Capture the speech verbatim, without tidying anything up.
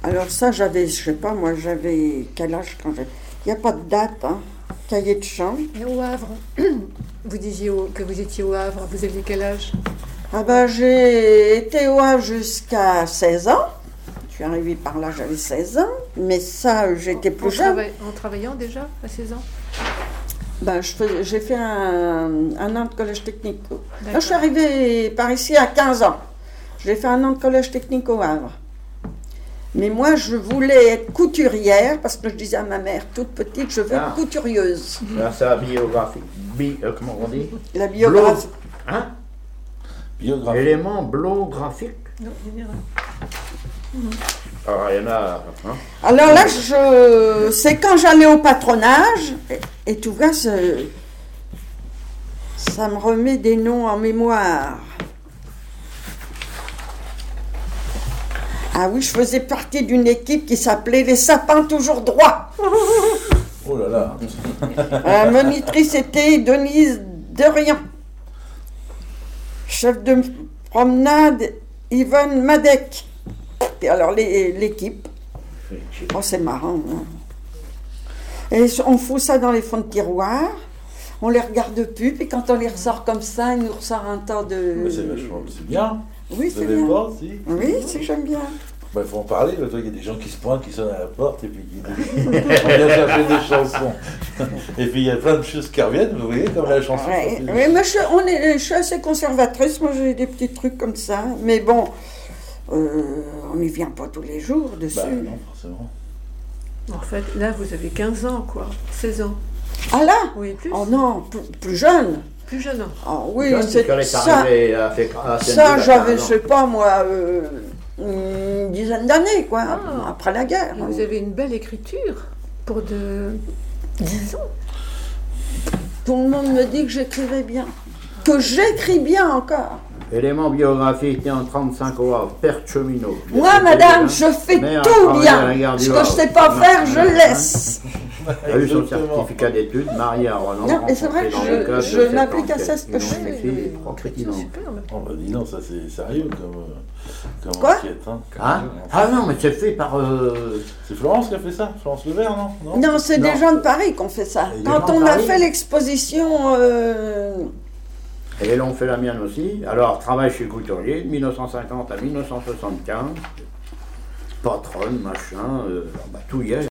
Alors ça, j'avais, je sais pas, moi, j'avais quel âge quand j'ai... Il n'y a pas de date, hein. Cahier de chant. Et au Havre, vous disiez au- que vous étiez au Havre, vous aviez quel âge? Ah ben, j'ai été au Havre jusqu'à seize ans. Je suis arrivée par là, j'avais seize ans. Mais ça, j'étais plus en, jeune. trava- en travaillant déjà à seize ans? Ben, je fais- j'ai fait un, un an de collège technique. Là, D'accord. je suis arrivée par ici à quinze ans. J'ai fait un an de collège technique au Havre. Mais moi, je voulais être couturière parce que je disais à ma mère, toute petite, je veux Ah. être couturieuse. Là, c'est la biographie. Bi, euh, comment on dit? La biographie. Blo- Hein? Biographe. Élément blographique. Non, il y en a. Alors, il y en a. Hein? Alors là, je, c'est quand j'allais au patronage, et, et tout cas, c'est- ça me remet des noms en mémoire. Ah oui, je faisais partie d'une équipe qui s'appelait les sapins toujours droits. Oh là là. La monitrice était Denise Derian. Chef de promenade, Yvonne Madec. Et alors les- l'équipe, oh, c'est marrant. Hein. Et on fout ça dans les fonds de tiroir, on les regarde plus, puis quand on les ressort comme ça, il nous ressort un tas de... Mais c'est vachement, c'est bien. Oui, Vous c'est savez bien. pas, si. Oui, c'est j'aime bien. Bah, il faut en parler, parce qu'il y a des gens qui se pointent, qui sonnent à la porte, et puis qui on vient chercher des chansons. Et puis il y a plein de choses qui reviennent, vous voyez, comme la chanson. Ouais, oui, mais je, on est, je suis assez conservatrice, moi j'ai des petits trucs comme ça, mais bon, euh, on n'y vient pas tous les jours dessus. Bah non, forcément. En fait, là, vous avez quinze ans, quoi. seize ans. Ah là? Oui, plus. Oh non, plus, plus jeune. Plus jeune. hein. Ah oui, Jeune, c'est quand elle est ça. arrivée à faire- à Ça, Saint-Denis, j'avais, à je quinze sais pas moi, euh, une dizaine d'années, quoi, Ah. après la guerre. Et vous avez une belle écriture pour de dix ans. Tout le monde me dit que j'écrivais bien. Que j'écris bien encore. Élément biographique, né en trente-cinq au Havre, père de cheminot. Moi, madame, je fais Mère a tout travaillé à la bien. gare du Ce que je Havre. sais pas Non, faire, non, je non. laisse. A eu son Exactement. certificat d'études, marié à Roland. Non, mais c'est vrai que rencontré dans je- le cadre je de cette n'applique à ça enquête. ce que Ils je ont fais. écrit Oui, trois l'écriture, petits noms. super. mais- Oh bah dis non, ça c'est sérieux comme, euh, comme Quoi enquête. Hein. Hein? Ah non, mais c'est fait par... euh, C'est Florence qui a fait ça, Florence Levert, non? Non, c'est Non. des gens de Paris qui ont fait ça. Et des Quand gens on de a Paris. fait l'exposition, euh, Et elles ont fait la mienne aussi. Alors, travail chez Couturier, de mille neuf cent cinquante à mille neuf cent soixante-quinze. Patronne, machin, euh, bah, tout y est.